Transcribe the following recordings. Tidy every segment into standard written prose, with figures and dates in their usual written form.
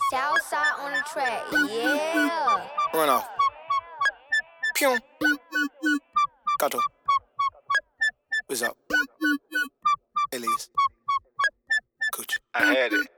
Southside on the track, yeah. Run off. Pew. Gato. What's up? Elise. Coochie. I had it.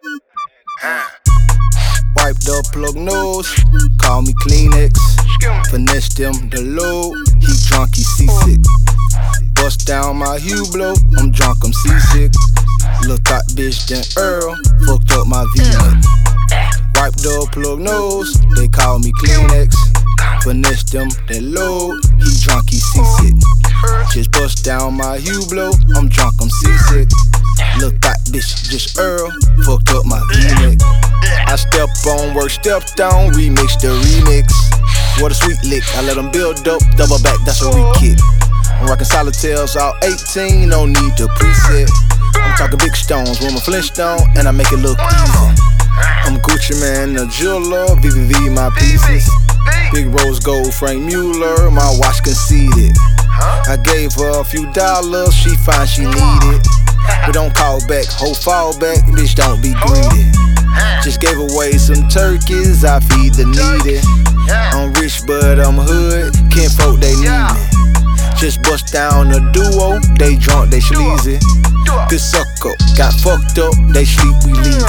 Wiped up plug nose. Call me Kleenex. Finesse them the load. He drunk, he seasick. Bust down my Hublot. I'm drunk, I'm seasick. Little thought bitch then Earl. Fucked up my V-neck. Wiped up plug nose. They call me Kleenex. Finesse them that load. He drunk, he seasick. Just bust down my Hublot. I'm drunk, I'm seasick. Little thought bitch just Earl. Fucked up my V-neck. I step on work, stepped on, remix the remix. What a sweet lick, I let them build up, double back, that's a re-kick. I'm rockin' solitaires all 18, no need to preset. I'm talking big stones, with my Flintstone, and I make it look easy. I'm Gucci man, a jeweler, VVV my pieces. Big rose gold, Frank Mueller, my watch conceded. I gave her a few dollars, she fine, she need it. But don't call back, whole fall back, bitch don't be greedy. Just gave away some turkeys, I feed the needy. I'm rich but I'm hood, kinfolk they need me. Just bust down a duo, they drunk, they sleazy. Good sucker, got fucked up, they sleep, we leave.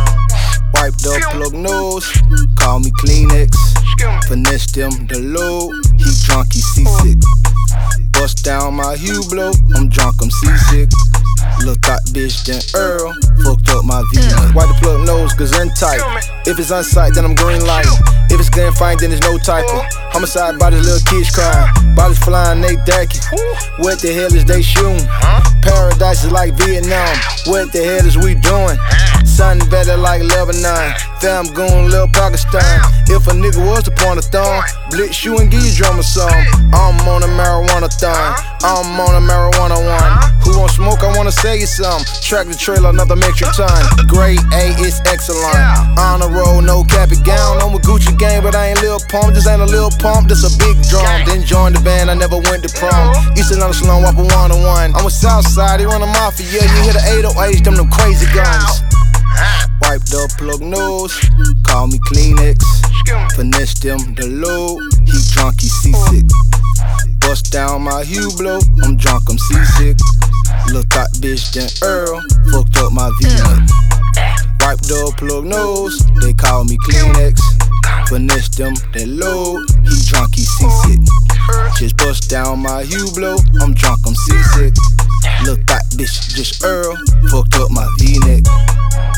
Wiped up plug nose, call me Kleenex. Finesse them the load, he drunk, he seasick. Bust down my Hublot, I'm drunk, I'm seasick. Little thought bitch then Earl, fucked up my V-neck. Wipe the plug nose, cause tight. If it's unsight, then I'm green light. If it's getting fine, then there's no typo. Homicide by this little kids crying. Bodies flying, they dacking. What the hell is they shooting? Paradise is like Vietnam. What the hell is we doing? Something better like Lebanon. Fam goon, Lil Pakistan. If a nigga was to point a thumb, blitz you and give you drum a song. I'm on a marijuana thong. I'm on a marijuana one. Who want smoke? I wanna sell you some. Track the trailer, another metric ton. Grade A, it's excellent. On the road, no cap it gown. I'm with Gucci gang, but I ain't Lil Pump. This ain't a Lil Pump, this a big drum. Then joined the band, I never went to prom. Used to know the Sloan Whopper 101. I'm with Southside, he run the mafia. You hear the 808s, them crazy guns. Wiped up plug nose, call me Kleenex. Finesse them the load, he drunk, he seasick. Bust down my Hublot, I'm drunk, I'm seasick. Little thought bitch then Earl, fucked up my V-neck. Wiped up plug nose, they call me Kleenex. Finesse them that load, he drunk, he seasick. Just bust down my Hublot, I'm drunk, I'm seasick. Little thought bitch just Earl, fucked up my V-neck.